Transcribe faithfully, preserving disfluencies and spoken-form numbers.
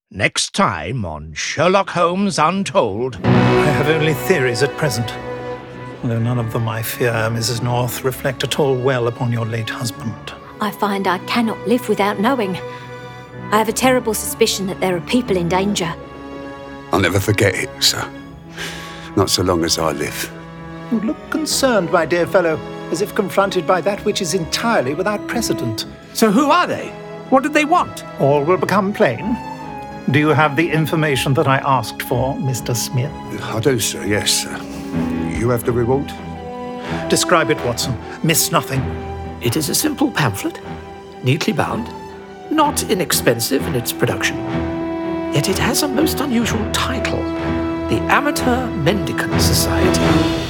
Next time on Sherlock Holmes Untold. I have only theories at present, though none of them, I fear, Missus North, reflect at all well upon your late husband. I find I cannot live without knowing. I have a terrible suspicion that there are people in danger. I'll never forget it, sir. Not so long as I live. You look concerned, my dear fellow, as if confronted by that which is entirely without precedent. So who are they? What did they want? All will become plain. Do you have the information that I asked for, Mister Smith? I do, sir, yes, sir. You have the reward? Describe it, Watson. Miss nothing. It is a simple pamphlet, neatly bound, not inexpensive in its production. Yet it has a most unusual title, the Amateur Mendicant Society.